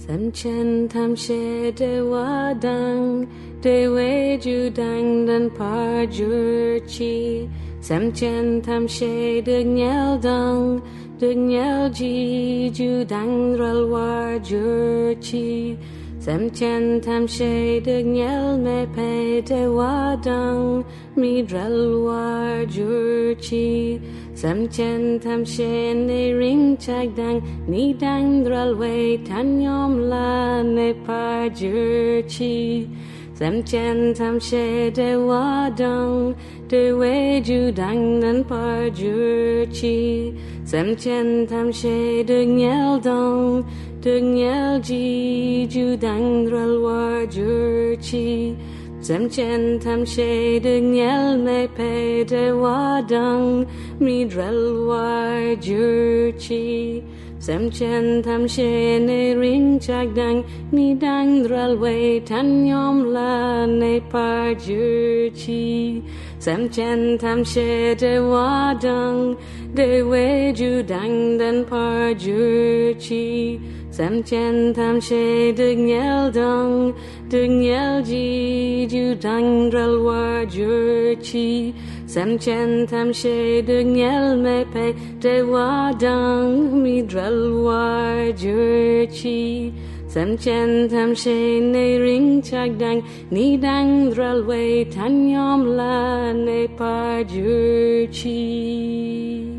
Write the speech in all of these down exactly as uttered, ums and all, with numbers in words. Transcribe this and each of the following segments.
Samchen tamshe de wadang, de weju dang dan parjurchi. Samchen tamshe de nyel dang, de nyel ji ju dang ral warjurchi. Samchen tamshe de nyel me pe de wadang, mi dral warjurchi. Samchen tamshe ne ring chagdang, ni dang dral we tanyom la ne parjurchi. Samchen tamshe de wadang, de we ju dang dan parjurchi. Samchen tamshe de nyel dang, de nyel ji ju dang dral warjurchi. Samchen tamshe de nyel me pe de wadang, mi dral warjurchi. Samchen tamshe ne ring chagdang, ni dang dral we tanyom la ne parjurchi. Samchen tamshe de wadang, de we ju dang dan parjurchi. Samchen tamshe de nyel dang, de nyel ji ju dang dral warjurchi. Samchen tamshe de nyel me pe de wadang, mi dral warjurchi. Samchen tamshe ne ring chagdang, ni dang dral we tanyom la ne parjurchi.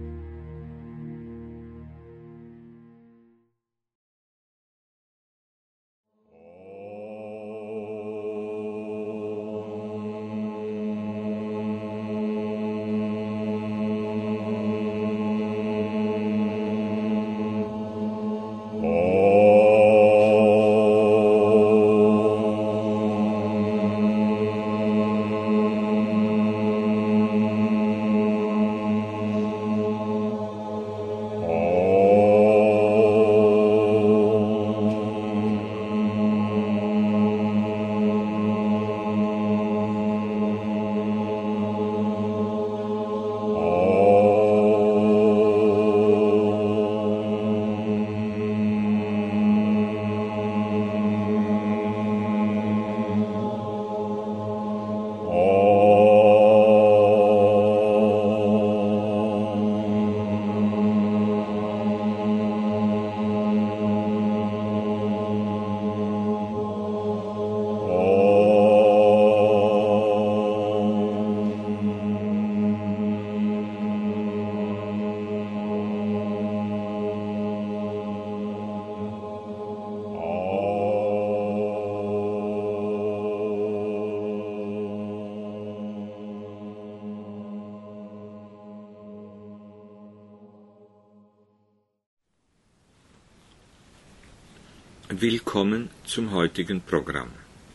Willkommen zum heutigen Programm.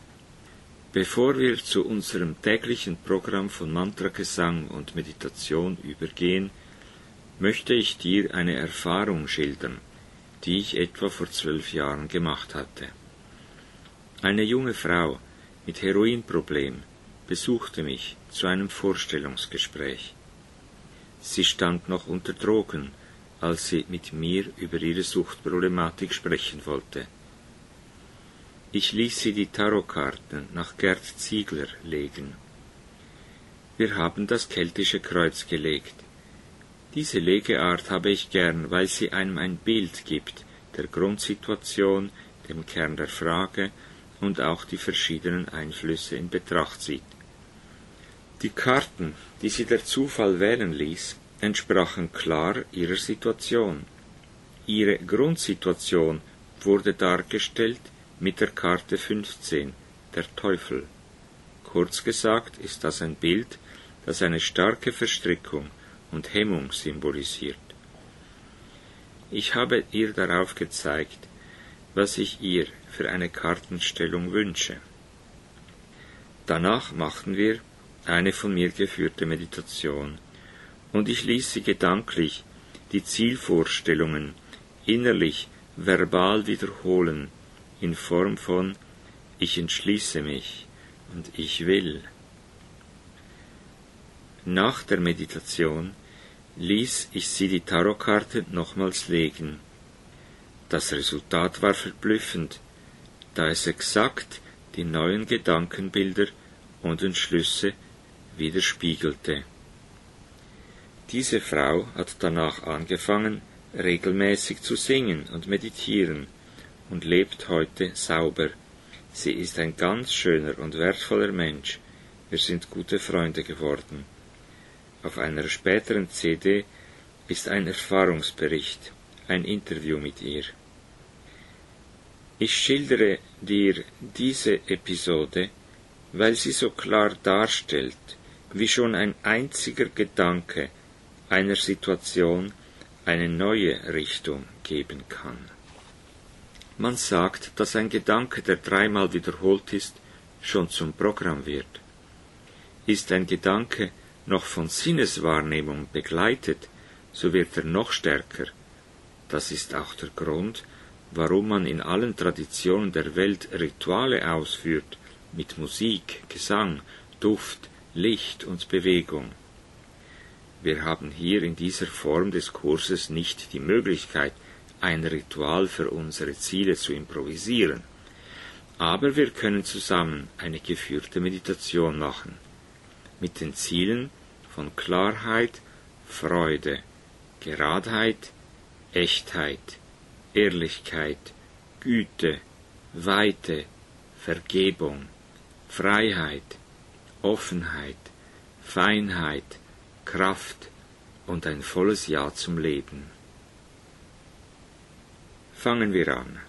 Bevor wir zu unserem täglichen Programm von Mantragesang und Meditation übergehen, möchte ich dir eine Erfahrung schildern, die ich etwa vor zwölf Jahren gemacht hatte. Eine junge Frau mit Heroinproblem besuchte mich zu einem Vorstellungsgespräch. Sie stand noch unter Drogen, als sie mit mir über ihre Suchtproblematik sprechen wollte. Ich ließ sie die Tarotkarten nach Gerd Ziegler legen. Wir haben das keltische Kreuz gelegt. Diese Legeart habe ich gern, weil sie einem ein Bild gibt der Grundsituation, dem Kern der Frage und auch die verschiedenen Einflüsse in Betracht zieht. Die Karten, die sie der Zufall wählen ließ, entsprachen klar ihrer Situation. Ihre Grundsituation wurde dargestellt mit der Karte fünfzehn, der Teufel. Kurz gesagt ist das ein Bild, das eine starke Verstrickung und Hemmung symbolisiert. Ich habe ihr darauf gezeigt, was ich ihr für eine Kartenstellung wünsche. Danach machten wir eine von mir geführte Meditation, und ich ließ sie gedanklich die Zielvorstellungen innerlich verbal wiederholen, in Form von ich entschließe mich und ich will. Nach der Meditation ließ ich sie die Tarotkarte nochmals legen. Das Resultat war verblüffend, da es exakt die neuen Gedankenbilder und Entschlüsse widerspiegelte. Diese Frau hat danach angefangen, regelmäßig zu singen und meditieren und lebt heute sauber. Sie ist ein ganz schöner und wertvoller Mensch. Wir sind gute Freunde geworden. Auf einer späteren C D ist ein Erfahrungsbericht, ein Interview mit ihr. Ich schildere dir diese Episode, weil sie so klar darstellt, wie schon ein einziger Gedanke einer Situation eine neue Richtung geben kann. Man sagt, dass ein Gedanke, der dreimal wiederholt ist, schon zum Programm wird. Ist ein Gedanke noch von Sinneswahrnehmung begleitet, so wird er noch stärker. Das ist auch der Grund, warum man in allen Traditionen der Welt Rituale ausführt, mit Musik, Gesang, Duft, Licht und Bewegung. Wir haben hier in dieser Form des Kurses nicht die Möglichkeit, ein Ritual für unsere Ziele zu improvisieren, aber wir können zusammen eine geführte Meditation machen, mit den Zielen von Klarheit, Freude, Geradheit, Echtheit, Ehrlichkeit, Güte, Weite, Vergebung, Freiheit, Offenheit, Feinheit, Kraft und ein volles Ja zum Leben. Fangen wir an.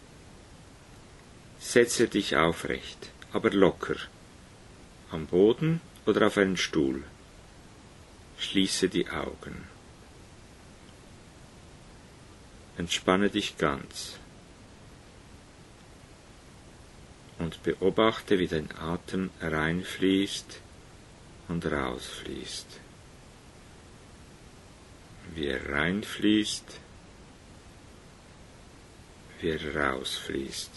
Setze dich aufrecht, aber locker, am Boden oder auf einen Stuhl. Schließe die Augen. Entspanne dich ganz und beobachte, wie dein Atem reinfließt und rausfließt. Wie er reinfließt, wie er rausfließt.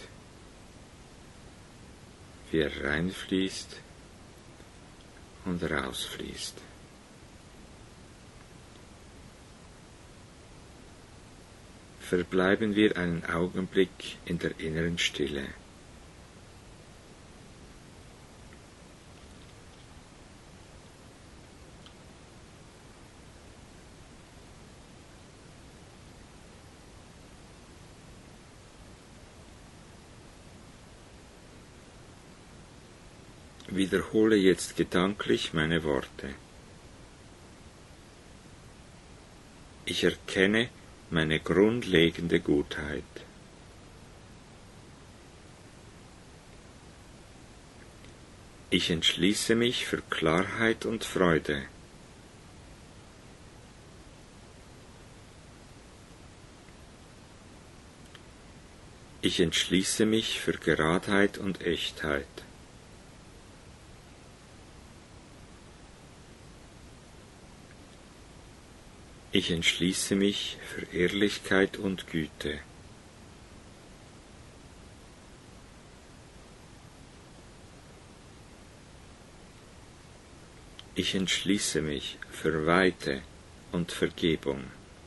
Wie er reinfließt und rausfließt. Verbleiben wir einen Augenblick in der inneren Stille. Wiederhole jetzt gedanklich meine Worte. Ich erkenne meine grundlegende Gutheit. Ich entschließe mich für Klarheit und Freude. Ich entschließe mich für Geradheit und Echtheit. Ich entschließe mich für Ehrlichkeit und Güte. Ich entschließe mich für Weite und Vergebung.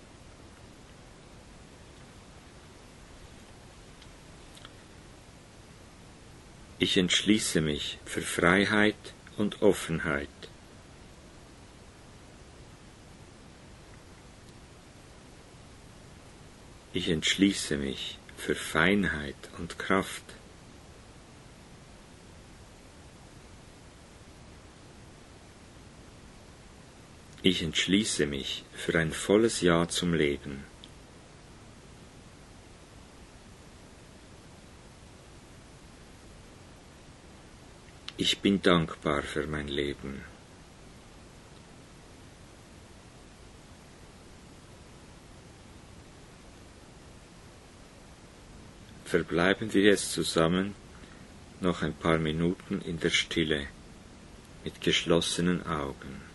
Ich entschließe mich für Freiheit und Offenheit. Ich entschließe mich für Feinheit und Kraft. Ich entschließe mich für ein volles Ja zum Leben. Ich bin dankbar für mein Leben. Verbleiben wir jetzt zusammen noch ein paar Minuten in der Stille mit geschlossenen Augen.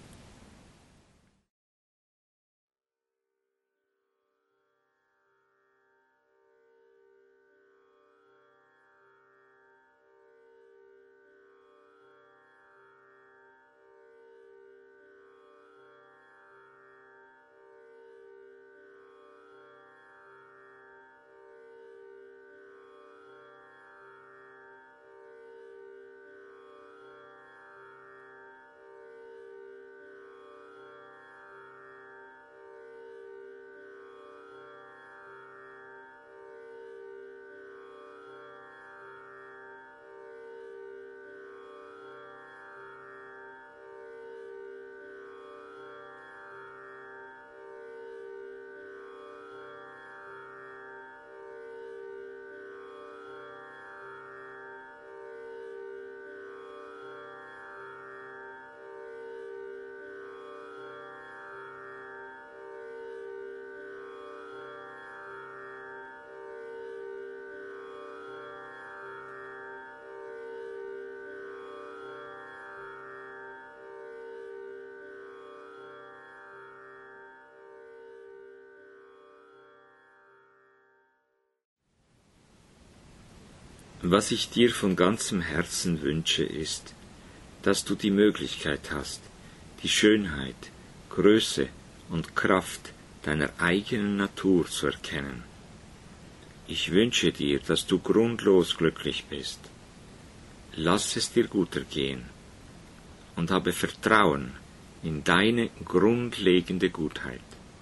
Was ich dir von ganzem Herzen wünsche, ist, dass du die Möglichkeit hast, die Schönheit, Größe und Kraft deiner eigenen Natur zu erkennen. Ich wünsche dir, dass du grundlos glücklich bist. Lass es dir gut ergehen und habe Vertrauen in deine grundlegende Gutheit.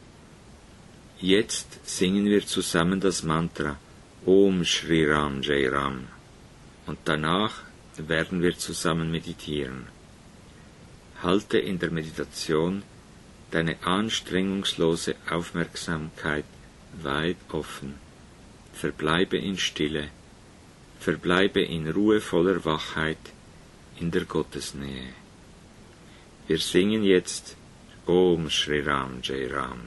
Jetzt singen wir zusammen das Mantra Om Shri Ram Jai Ram und danach werden wir zusammen meditieren. Halte in der Meditation deine anstrengungslose Aufmerksamkeit weit offen. Verbleibe in Stille, verbleibe in ruhevoller Wachheit in der Gottesnähe. Wir singen jetzt Om Shri Ram Jai Ram.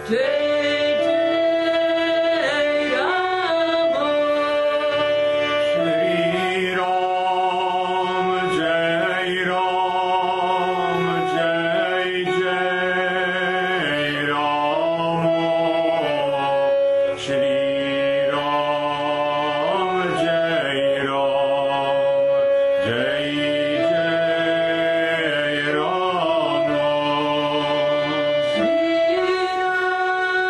Shri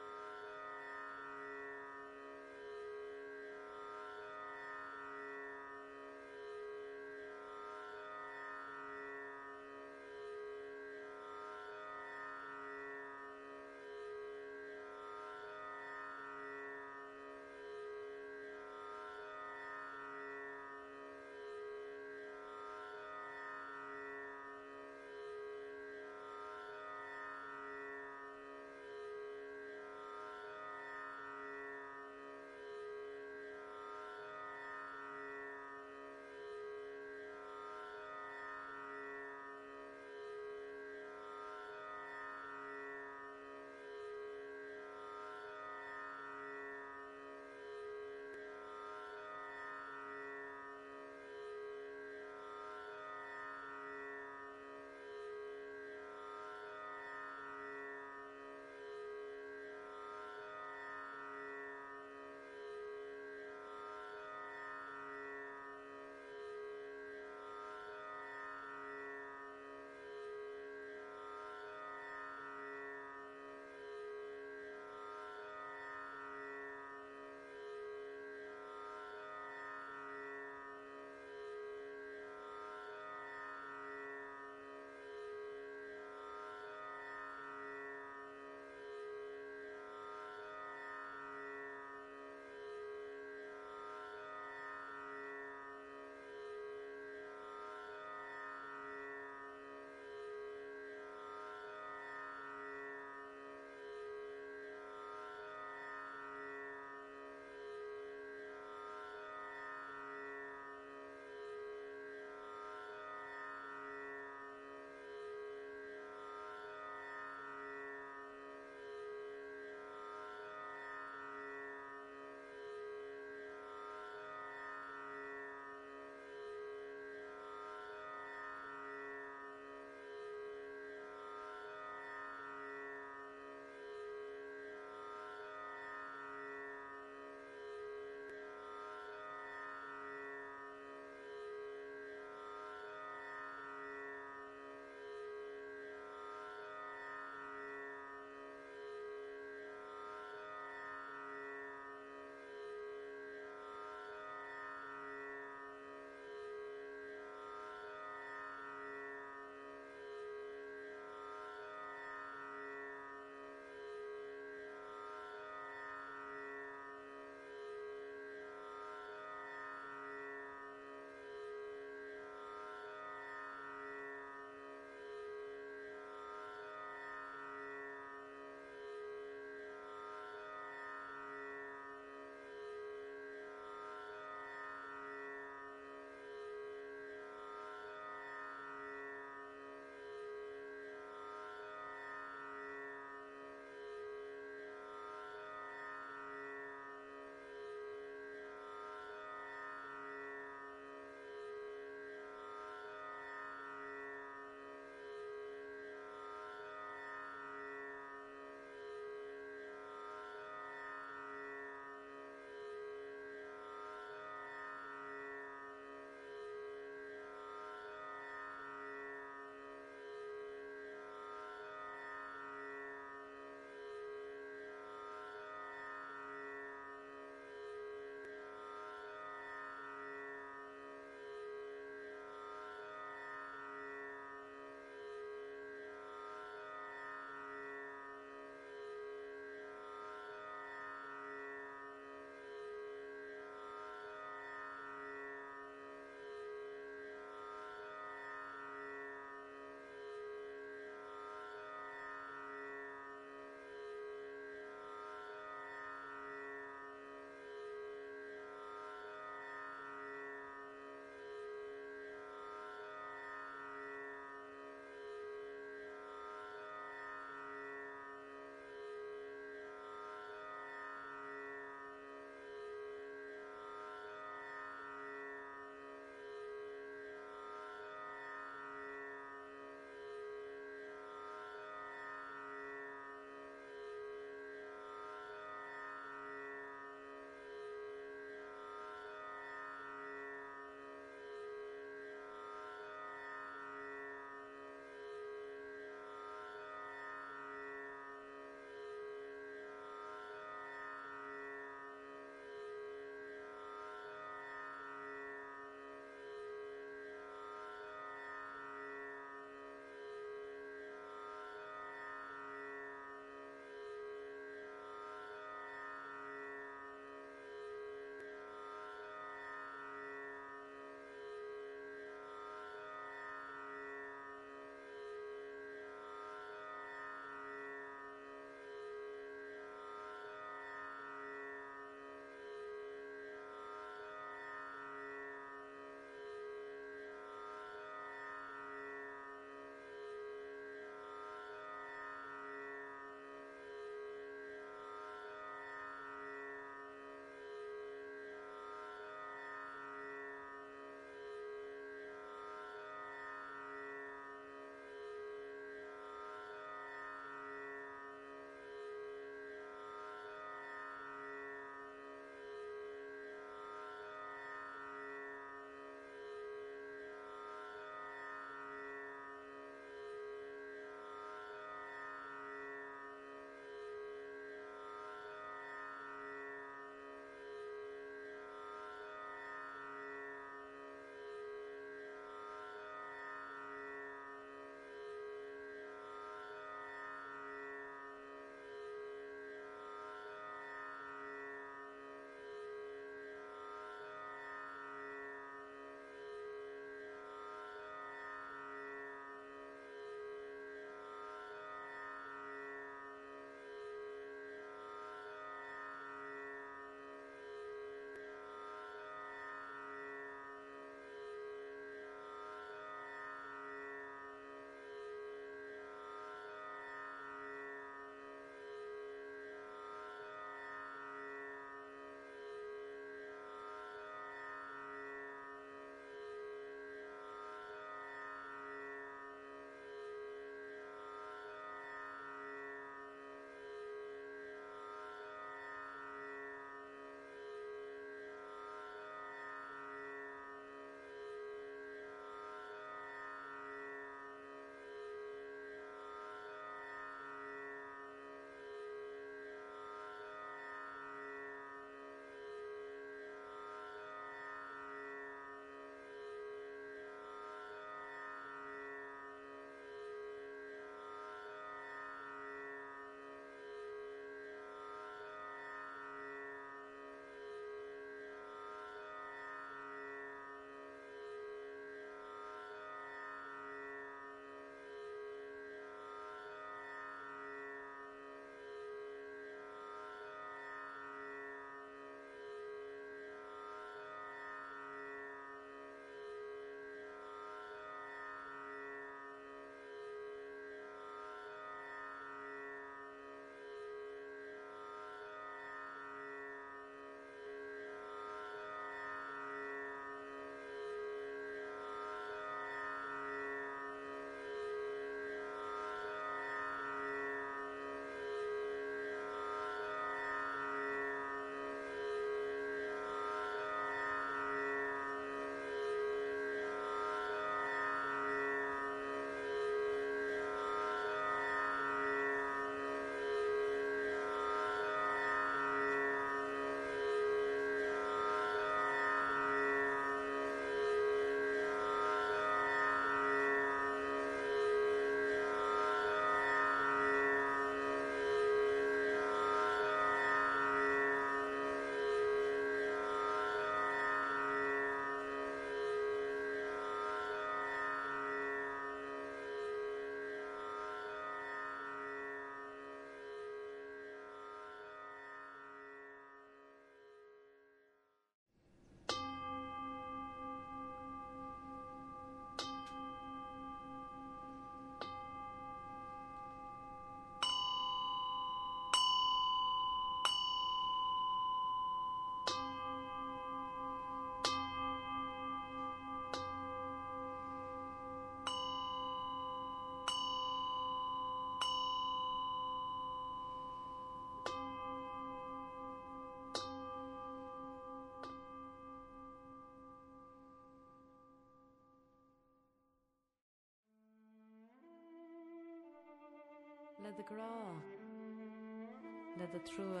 le de gra, le de trua,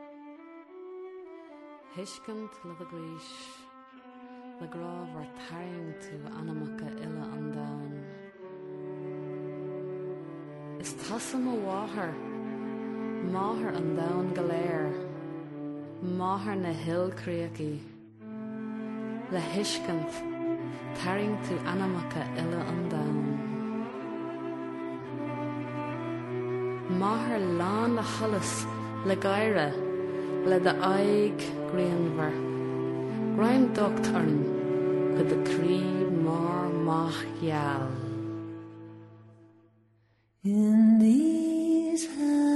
hiskant le de gris, le gra var taring to anamaka illa an down. Is tassam a water, maher an down galair, maher na hill creaky, le hiskant taring to anamaka illa an down. Maher lan le hallas le gaire le de aig grianver Grime docht arn with the cree mar mach yal. In these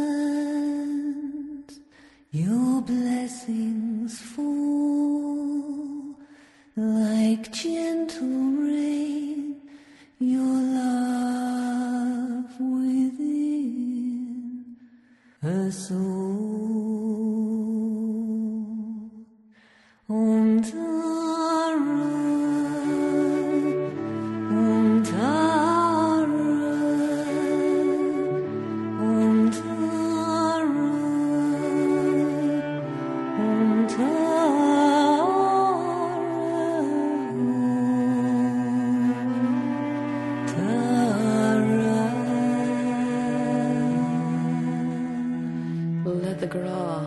hands your blessings fall like gentle rain, your love within a soul. Om Tara, Om Tara, Om Tara, Om Tara, Tara. Let the gra,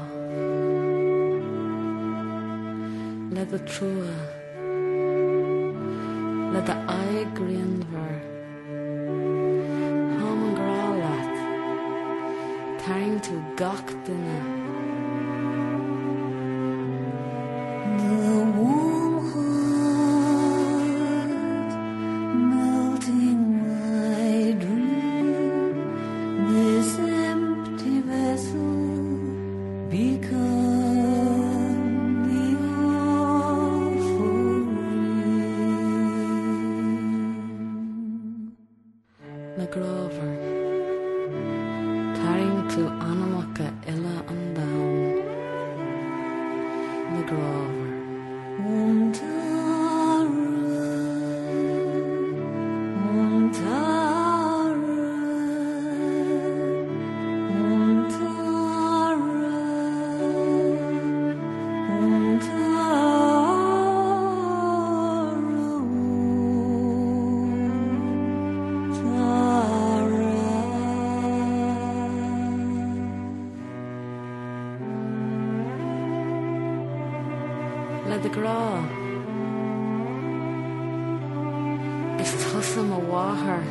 let the trua, let the eye grianver, hom an gra lat, taring to gach dinna. The warm heart melting my dream, this empty vessel become the offering. Le grover, taring to anamaka illa an down. Le grover. Om Tara, Om Tara, Om Tara, Om Le de gra is tussam a water,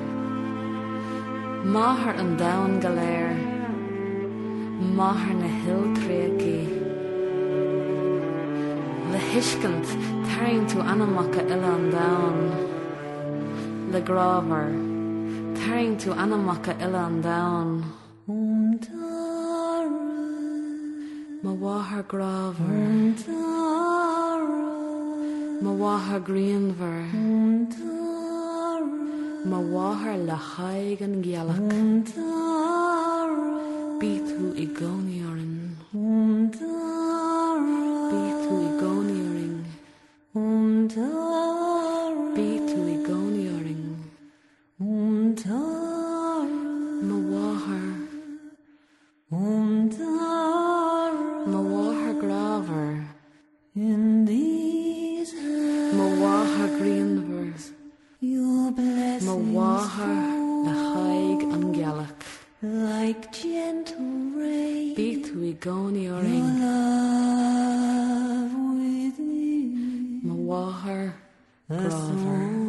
maher an down galair, maher na hill creaky, le hiskant taring to anamaka illa an down. Le grover taring to anamaka illa an down. Om Tara, Ma waher grover, Om Tara, ma waher grianver, Om Tara, ma waher le haig an gialach, Om Tara, beathu I goniorin, Om Tara, beathu I gonioring, Om Tara, beathu I gonioring, Om Tara, ma waher, Om Tara. ma waher graver, In these hands ma waher grianver, your ma blessings waher le fall haig an gialach, like gentle rain, beathu I your gonioring, love within ma waher a graver. soul.